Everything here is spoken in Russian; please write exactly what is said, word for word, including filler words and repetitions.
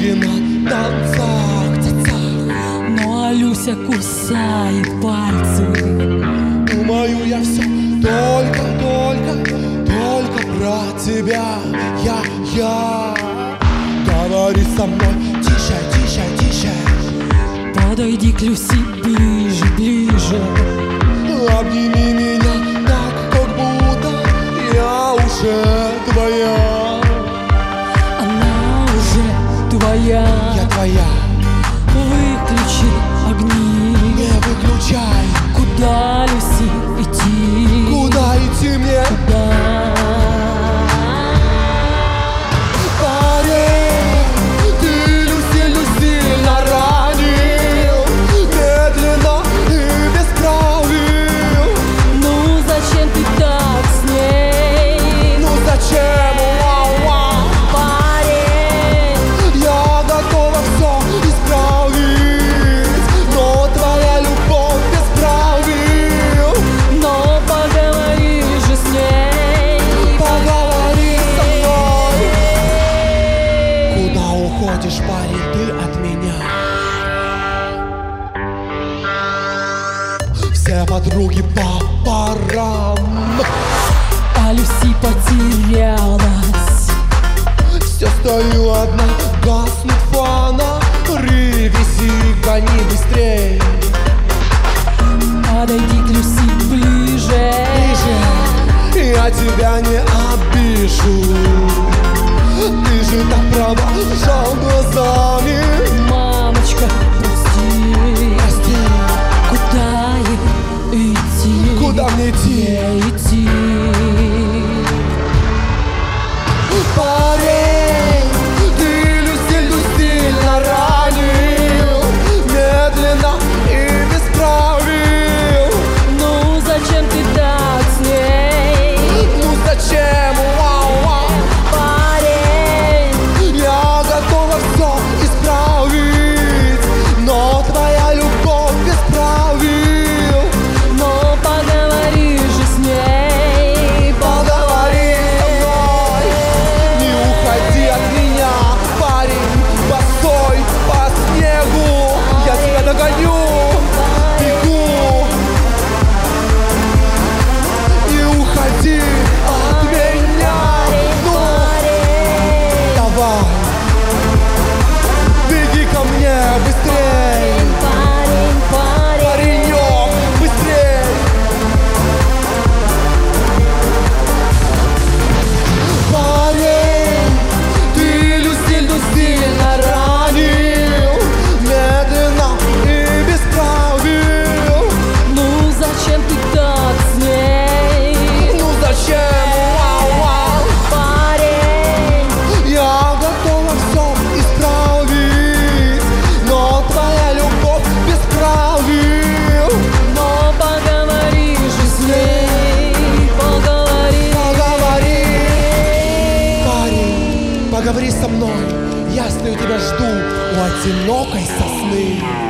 подруги на танцах, цацах. Но Алюся кусает пальцы. Думаю я все только, только, только про тебя. Я, я. Говори со мной тише, тише, тише. Подойди к Люси ближе, ближе. Обними меня так, как будто я уже твоя. Она уже твоя. Я твоя. Выключи огни. Не выключай. Куда, Люси, идти? Куда идти мне? Куда? Уходишь, парень, ты от меня. Все подруги по парам. А Люси потерялась. Все стою одна, гаснут фона. Рывиси, гони быстрей. Подойди к Люси ближе, ближе. Я тебя не обижу. Ты же так провожал глазами. Мамочка, прости, прости. Куда идти? Куда мне идти? Не идти. Парень, ты Люсиль сильно ранил, медленно и бесправил. Ну зачем ты так с ней? Ну зачем? Поговори со мной, я стою, тебя жду у одинокой сосны.